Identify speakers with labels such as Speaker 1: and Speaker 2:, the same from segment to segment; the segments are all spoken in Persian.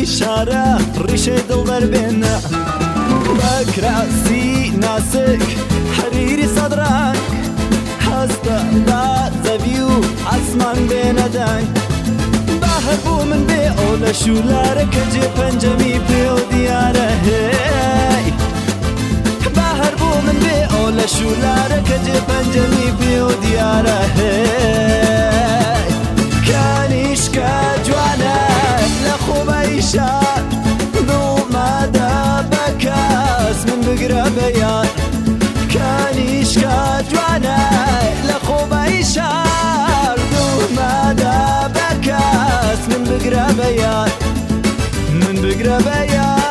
Speaker 1: إشارة ريشة دلبر بينا بكراسي ناسك حريري صدرك هستا دا زبيو عسمان بين دانك بهربو من بي أولا شولارك جي پنجمي بيو دياره هي بهربو من بي أولا شولارك جي پنجمي بيو دياره هي كانيش كجوانا لخوب إيشار ذو مدى بكاس من بقرا بيان كانيش كجوانا لخوب إيشار ذو مدى بكاس من بقرا بيان من بقرا بيان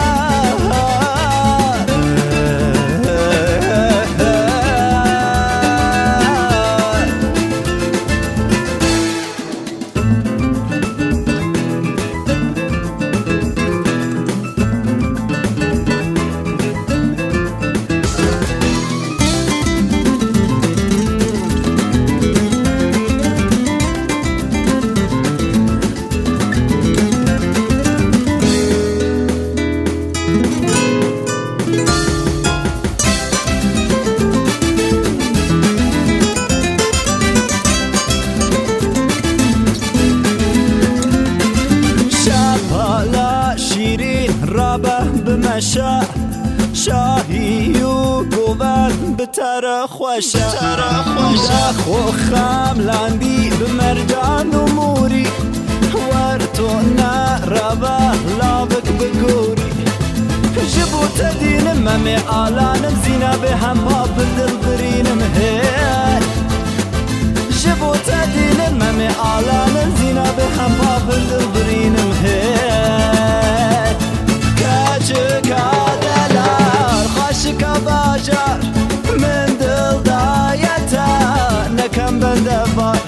Speaker 1: رابه بمشا شاهی و گوون بتر خوشه دخو خام لاندی بمرجان و موری ورتو نرابه لابک بگوری جبو تدینم ممی آلانم زینا به هم باب دل برینم هی جبو تدینم ممی آلانم زینا به هم باب دل برینم هی من دل دایتا نکم بنده بار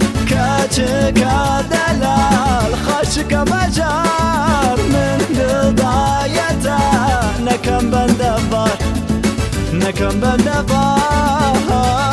Speaker 1: کچکا دلال خاشکا بجار من دل دایتا نکم بنده بار نکم بنده بار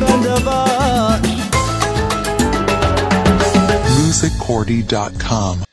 Speaker 2: musiccordy.com